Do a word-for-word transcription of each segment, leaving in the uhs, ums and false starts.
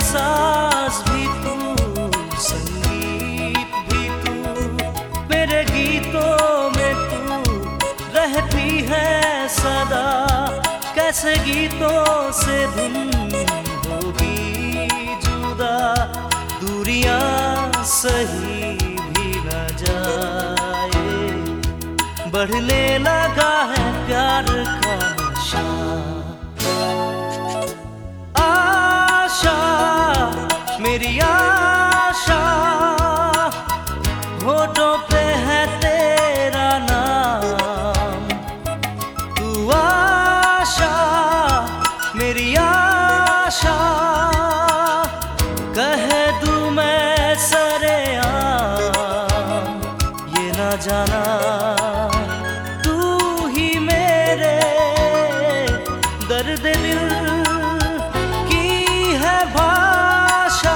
साज भी तू, संगीत भी तू, मेरे गीतों में तू रहती है सदा। कैसे गीतों से धुन होगी जुदा, दूरियां सही भी न जाए। बढ़ने लगा है प्यार का नशा, आशा मेरी आशा, होठों पे है तेरा नाम। तू आशा मेरी आशा, कह दूं मैं सरेआम ये ना जाना तू ही मेरे दर्द दिल की है भाषा।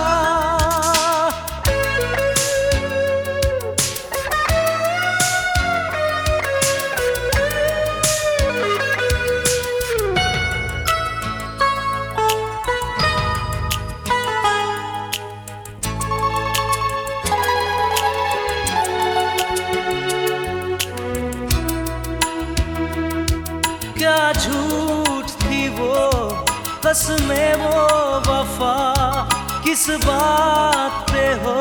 क्या झूठ थी वो कसमें वो वफा, किस बात पे हो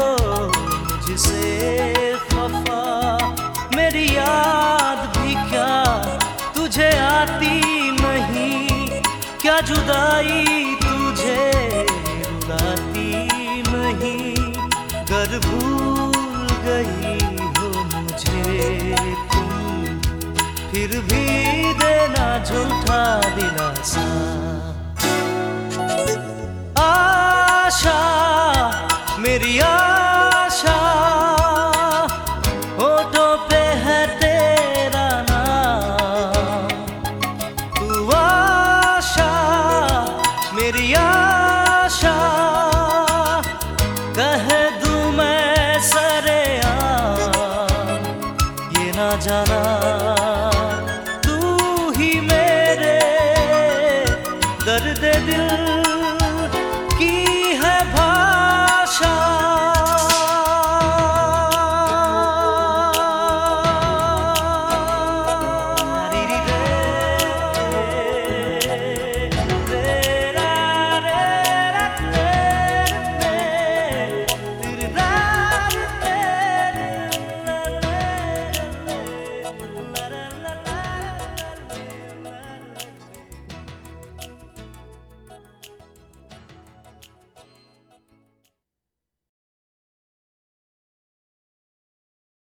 जिसे खफा। मेरी याद भी क्या तुझे आती नहीं, क्या जुदाई तुझे रुलाती नहीं। गर भूल गई हो मुझे तुम, फिर भी देना झूठा दिलासा। आशा मेरी आशा, होठों पे है तेरा नाम। तू आशा मेरी आशा,